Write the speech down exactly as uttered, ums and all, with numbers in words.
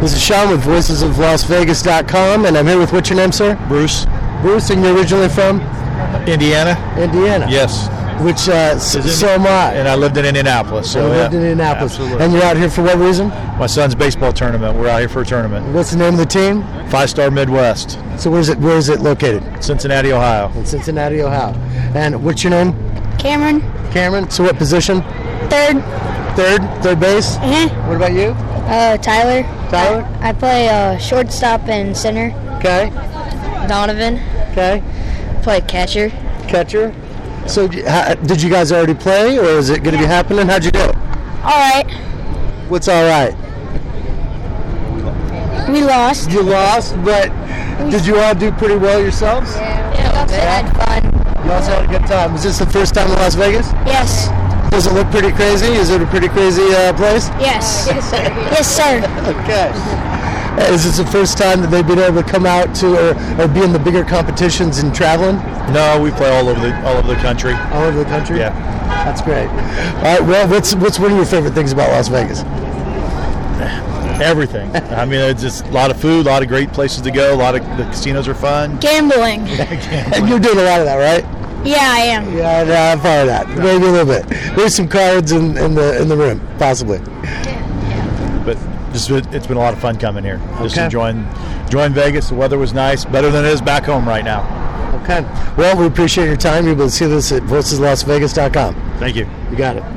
This is Sean with voices of las vegas dot com, and I'm here with, what's your name, sir? Bruce. Bruce, and you're originally from? Indiana. Indiana. Yes. Which, uh, s- Is it- so am I. And I lived in Indianapolis. So I lived yeah, in Indianapolis. absolutely. And you're out here for what reason? My son's baseball tournament. We're out here for a tournament. What's the name of the team? Five Star Midwest, So where's it, where is it located? Cincinnati, Ohio. In Cincinnati, Ohio. And what's your name? Cameron, Cameron. So what position? third. Third? Third base? Uh-huh. What about you? Uh, Tyler. Tyler? I, I play uh, shortstop and center. Okay. Donovan. Okay. Play catcher. Catcher. So d- ha- did you guys already play, or is it going to be happening? How'd you do? All right. What's all right? We lost. You lost, but did you all do pretty well yourselves? Yeah, we also had fun. You also had a good time. Was this the first time in Las Vegas? Yes. Does it look pretty crazy? Is it a pretty crazy uh, place? Yes. Yes, sir. Yes, sir. Okay. Uh, Is this the first time that they've been able to come out to or, or be in the bigger competitions and traveling No, we play all over the all over the country. all over the country? Yeah. That's great. All right, well, what's what's one of your favorite things about Las Vegas? Everything. I mean, it's just a lot of food, a lot of great places to go. A lot of the casinos are fun. Gambling. And you're doing a lot of that, right? Yeah, I am. Yeah, no, I'm part of that. Maybe a little bit. There's some cards in, in the in the room, possibly. But just it's been a lot of fun coming here. Just Okay. enjoying enjoying Vegas. The weather was nice, better than it is back home right now. Okay. Well, we appreciate your time. You'll be able to see this at voices las vegas dot com. Thank you. You got it.